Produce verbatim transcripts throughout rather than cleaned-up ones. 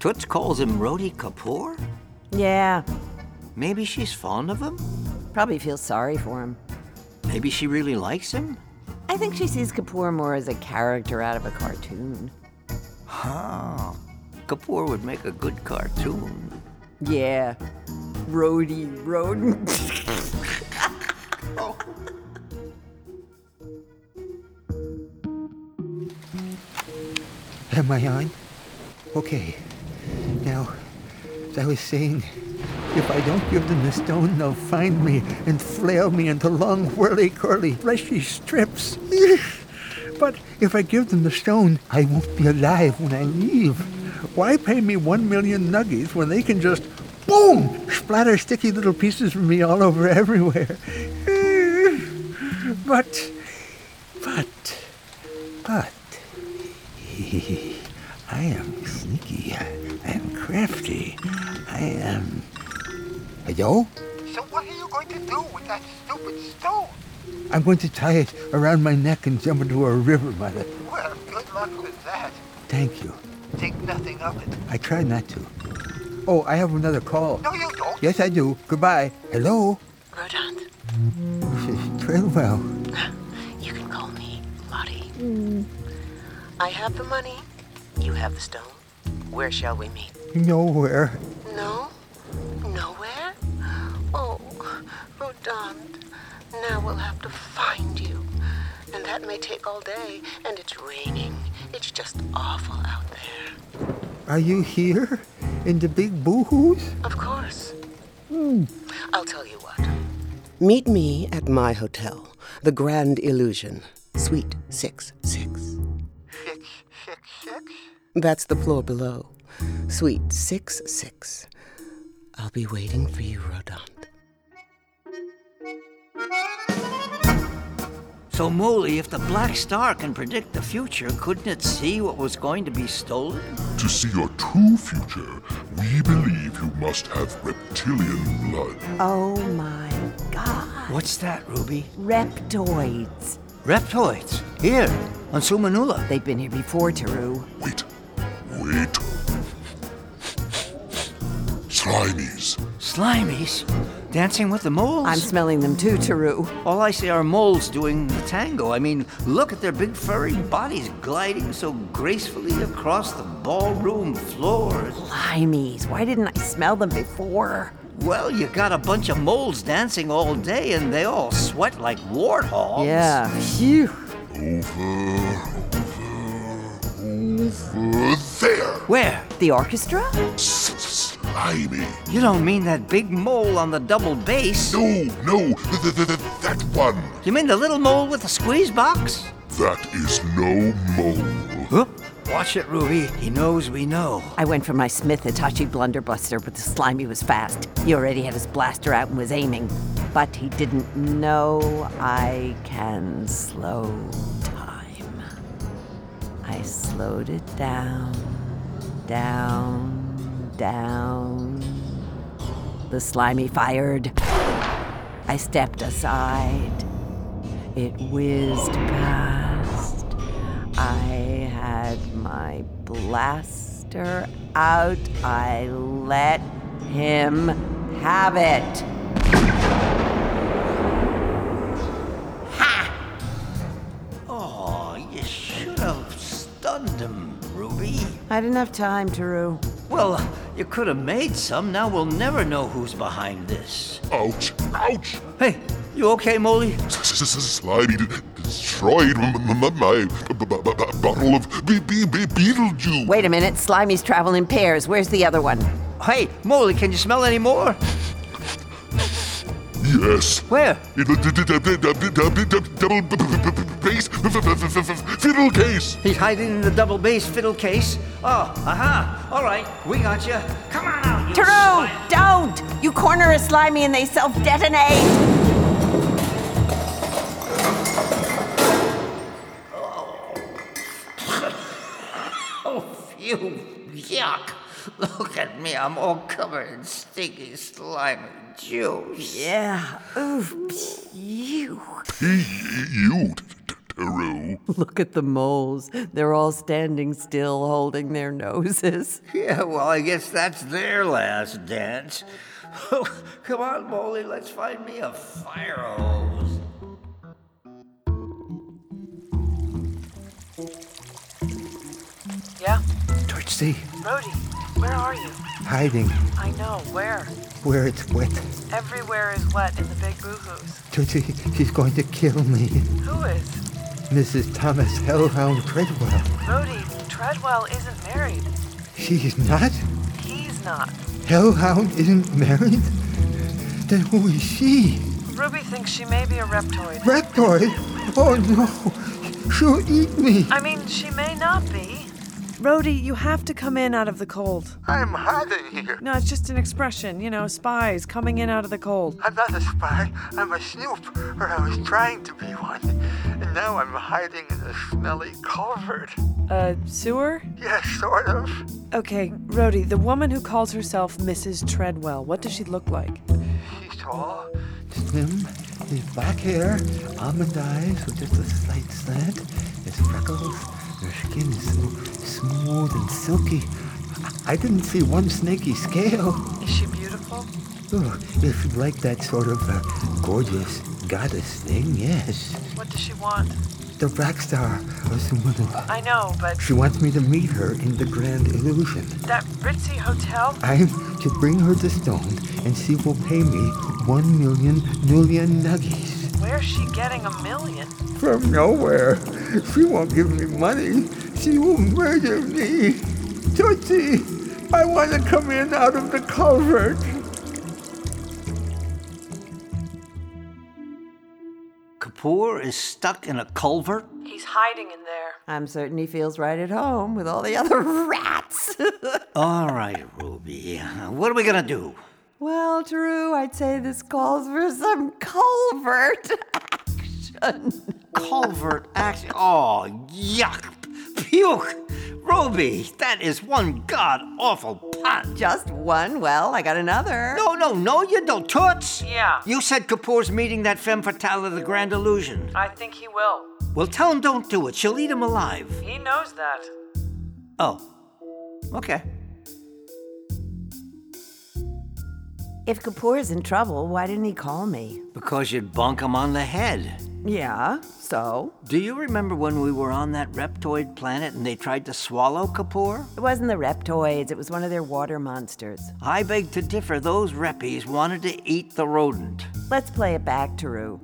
Toots calls him Rhodey Kapoor? Yeah, Maybe she's fond of him? probably feels sorry for him. Maybe she really likes him? I think she sees Kapoor more as a character out of a cartoon. Huh. Kapoor would make a good cartoon. Yeah, Rhodey rodent. Am I on? Okay. Now, as I was saying, if I don't give them the stone, they'll find me and flail me into long, whirly-curly, fleshy strips. But if I give them the stone, I won't be alive when I leave. Why pay me one million nuggies when they can just, boom, splatter sticky little pieces of me all over everywhere? But, but, but, I am sneaky. I am crafty. I am... Hello? So what are you going to do with that stupid stone? I'm going to tie it around my neck and jump into a river, Mother. Well, good luck with that. Thank you. Think nothing of it. I try not to. Oh, I have another call. No, you don't. Yes, I do. Goodbye. Hello? Rodant, Very well. you can call me Lottie. I have the money. You have the stone. Where shall we meet? Nowhere. No? Nowhere? Oh, Rodant, now we'll have to find you. And that may take all day. And it's raining. It's just awful out there. Are you here? In the big boo-hoos? Of course. I'll tell you what. Meet me at my hotel, the Grand Illusion, Suite six six. Six, six, six? That's the floor below. Suite six six. I'll be waiting for you, Rodant. So, Moley, if the Black Star can predict the future, couldn't it see what was going to be stolen? To see your true future, we believe you must have reptilian blood. Oh my god. What's that, Ruby? Reptoids. Reptoids. Here, on Sumanula. They've been here before, Taru. Wait, wait. Slimies. Slimies? Dancing with the moles? I'm smelling them too, Taru. All I see are moles doing the tango. I mean, look at their big furry bodies gliding so gracefully across the ballroom floors. Limeys. Why didn't I smell them before? Well, you got a bunch of moles dancing all day and they all sweat like warthogs. Yeah. Phew. Over, over there. Where? The orchestra? Slimy. You don't mean that big mole on the double bass? No, no, th- th- th- that one. You mean the little mole with the squeeze box? That is no mole. Huh? Watch it, Ruby. He knows we know. I went for my Smith Hitachi blunderbuster, but the Slimy was fast. He already had his blaster out and was aiming. But he didn't know I can slow time. I slowed it down, down, down. The Slimy fired. I stepped aside. It whizzed past. I had my blaster out. I let him have it. Ha! Oh, you should have stunned him, Ruby. I didn't have time, Taru. Well, you could have made some. Now we'll never know who's behind this. Ouch, ouch. Hey, you okay, Moley? Slimy d- destroyed m- m- m- my b- b- b- bottle of be- be- be- beetle juice. Wait a minute, Slimy's travel in pairs. Where's the other one? Hey, Moley, can you smell any more? Yes. Where? In the d- d- d- d- d- d- double b- b- b- bass f- f- f- f- fiddle case. He's hiding in the double bass fiddle case. Oh, aha. All right, we got you. Come on out, you Taru, slime. don't! You corner a Slimy and they self-detonate! Oh, phew. Yuck. Look at me. I'm all covered in stinky, slimy juice. Yeah, oof, you. You, t- t- Rue. Look at the moles. They're all standing still, holding their noses. Yeah, well, I guess that's their last dance. Come on, Molly, let's find me a fire hose. Yeah? Tootsie, Rhodey, where are you? hiding I know, where? where it's wet. Everywhere is wet in the big boohoos. Tootsie, she's going to kill me. Who is? Missus Thomas Hellhound Treadwell. Rhodey, Treadwell isn't married. She's not? He's not. Hellhound isn't married? Then who is she? Ruby thinks she may be a reptoid. Reptoid? Oh no! She'll eat me! I mean, she may not be. Rhodey, you have to come in out of the cold. I'm hiding here. No, it's just an expression. You know, spies coming in out of the cold. I'm not a spy. I'm a snoop, or I was trying to be one. And now I'm hiding in a smelly culvert. Uh, sewer? Yeah, sort of. Okay, Rhodey, the woman who calls herself Missus Treadwell, what does she look like? She's tall. Slim, his black hair, almond eyes with just a slight slant, his freckles, her skin is so smooth and silky. I I didn't see one snaky scale. Is she beautiful? Oh, if you like that sort of uh, gorgeous goddess thing, yes. What does she want? The rock star of Sumunula. I know, but She wants me to meet her in the Grand Illusion. that ritzy hotel? I'm to bring her the stone, and she will pay me one million million nuggies. Where's she getting a million? From nowhere. She won't give me money. She will murder me. Tootsie, I want to come in out of the culvert. Kapoor is stuck in a culvert? He's hiding in there. I'm certain he feels right at home with all the other rats. All right, Ruby. What are we gonna do? Well, Drew, I'd say this calls for some culvert action. Culvert action? Oh, yuck! Puke! Ruby, that is one god-awful pun. Just one? Well, I got another. No, no, no, you don't, Toots! Yeah. You said Kapoor's meeting that femme fatale of the Grand Illusion. I think he will. Well, tell him don't do it. She'll eat him alive. He knows that. Oh, okay. If Kapoor's in trouble, why didn't he call me? Because you'd bonk him on the head. Yeah, so? Do you remember when we were on that reptoid planet and they tried to swallow Kapoor? It wasn't the reptoids, it was one of their water monsters. I beg to differ. Those reppies wanted to eat the rodent. Let's play it back, Taru.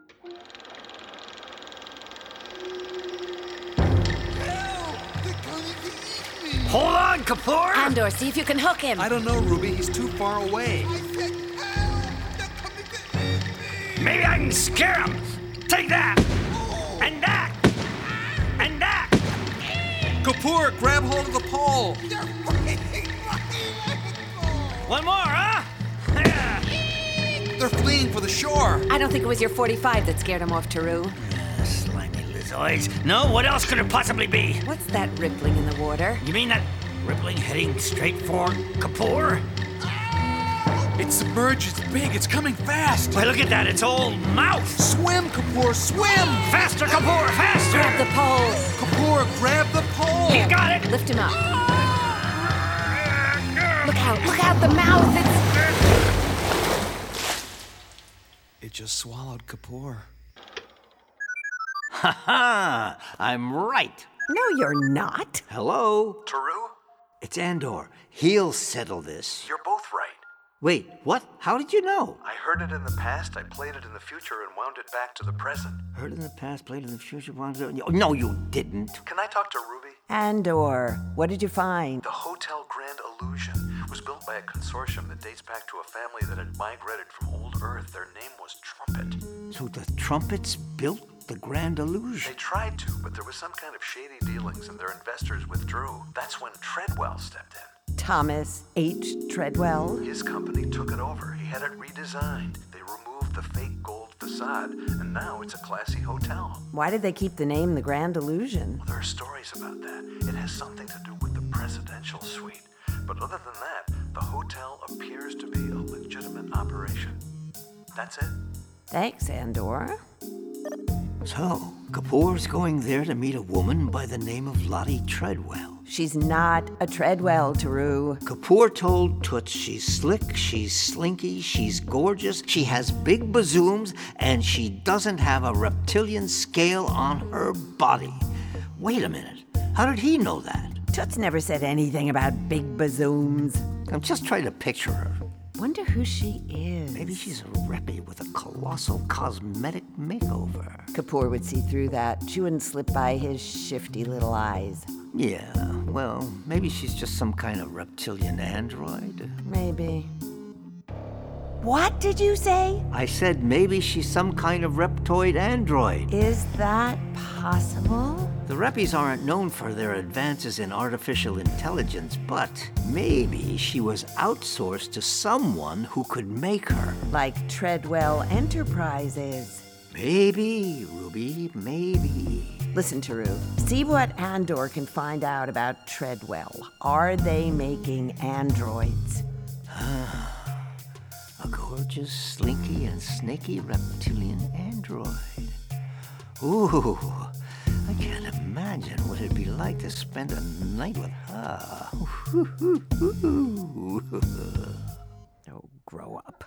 Hold on, Kapoor! Andor, see if you can hook him. I don't know, Ruby. He's too far away. Maybe I can scare him. Take that! And that! And that! Kapoor, grab hold of the pole. One more, huh? They're fleeing for the shore. I don't think it was your forty-five that scared him off, Taru. Slimy lizards. No, what else could it possibly be? What's that rippling in the water? You mean that rippling heading straight for Kapoor? It's submerged. It's big. It's coming fast. Why, look at that. It's all mouth. Swim, Kapoor, swim! Faster, Kapoor, faster! Grab the pole. Kapoor, grab the pole. He's got it! Lift him up. Look out. Look out. The mouth. It's... It just swallowed Kapoor. Ha ha! I'm right. No, you're not. Hello? Taru, It's Andor. He'll settle this. you're both right. Wait, what? How did you know? I heard it in the past, I played it in the future, and wound it back to the present. Heard in the past, played in the future. wanted to- No, you didn't. Can I talk to Ruby? Andor, what did you find? The Hotel Grand Illusion was built by a consortium that dates back to a family that had migrated from old Earth. Their name was Trumpet. So the Trumpets built the Grand They Illusion. tried to, but there was some kind of shady dealings and their investors withdrew. That's when Treadwell stepped in. Thomas H. Treadwell. His company took it over. He had it redesigned. They removed the fake gold facade, and now it's a classy hotel. Why did they keep the name the Grand Illusion? Well, there are stories about that. It has something to do with the presidential suite. But other than that, the hotel appears to be a legitimate operation. That's it. Thanks, Andor. So, Kapoor's going there to meet a woman by the name of Lottie Treadwell. She's not a Treadwell, Taru. Kapoor told Toots she's slick, she's slinky, she's gorgeous, she has big bazooms, and she doesn't have a reptilian scale on her body. Wait a minute. How did he know that? Toots never said anything about big bazooms. I'm just trying to picture her. Wonder who she is. Maybe she's a reppy with a colossal cosmetic makeover. Kapoor would see through that. She wouldn't slip by his shifty little eyes. Yeah, well, maybe she's just some kind of reptilian android. Maybe. What did you say? I said maybe she's some kind of reptoid android. Is that possible? The Reppies aren't known for their advances in artificial intelligence, but maybe she was outsourced to someone who could make her. Like Treadwell Enterprises. Maybe, Ruby, maybe. Listen, Taru, see what Andor can find out about Treadwell. Are they making androids? A gorgeous, slinky, and snaky reptilian android. Ooh, I can't imagine what it'd be like to spend a night with her. Oh, grow up.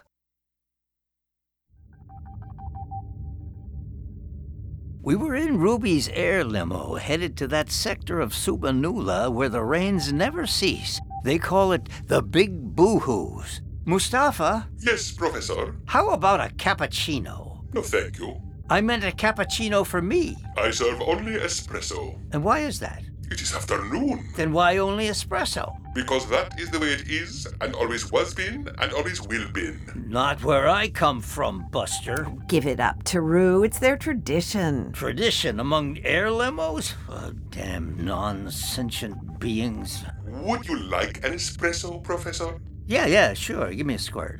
We were in Ruby's air limo, headed to that sector of Subanula where the rains never cease. They call it the Big Boohoos. Mustafa? Yes, Professor. How about a cappuccino? No, thank you. I meant a cappuccino for me. I serve only espresso. And why is that? It is afternoon. Then why only espresso? Because that is the way it is, and always was been, and always will been. Not where I come from, Buster. Give it up, Taru. It's their tradition. Tradition among air limos? Oh, damn non-sentient beings. Would you like an espresso, Professor? Yeah, yeah, sure. Give me a squirt.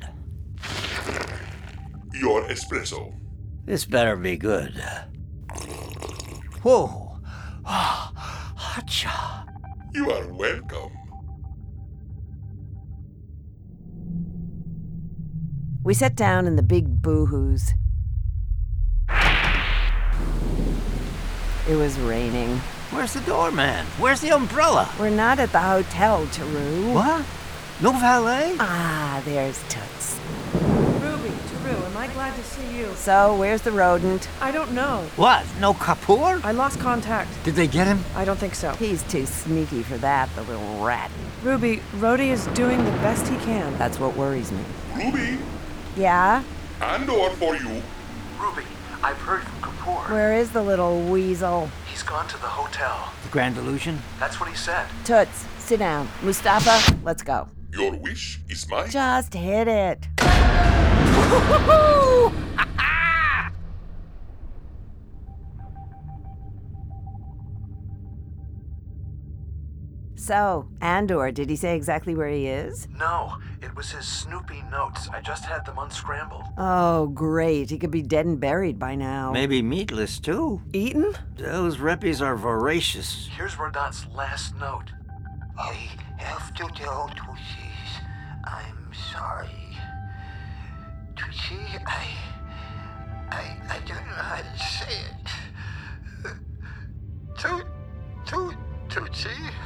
Your espresso. This better be good. Whoa. Hacha. You are welcome. We sat down in the Big Boohoos. It was raining. Where's the doorman? Where's the umbrella? We're not at the hotel, Taru. What? No valet? Ah, there's Toots. Ruby, Taru, am I glad to see you? So, where's the rodent? I don't know. What? No Kapoor? I lost contact. Did they get him? I don't think so. He's too sneaky for that, the little rat. Ruby, Rhodey is doing the best he can. That's what worries me. Ruby, Yeah? Andor for you. Ruby, I've heard from Kapoor. Where is the little weasel? He's gone to the hotel. The Grand Illusion? That's what he said. Toots, sit down. Mustafa, let's go. Your wish is mine. Just hit it. So, Andor, did he say exactly where he is? No, it was his Snoopy notes. I just had them unscrambled. Oh, great. He could be dead and buried by now. Maybe meatless, too. Eaten? Those Reppies are voracious. Here's Rodant's last note. I have to tell Tucci, I'm sorry. Tucci, I... I... I don't know how to say it. Tu... Tu... Tucci?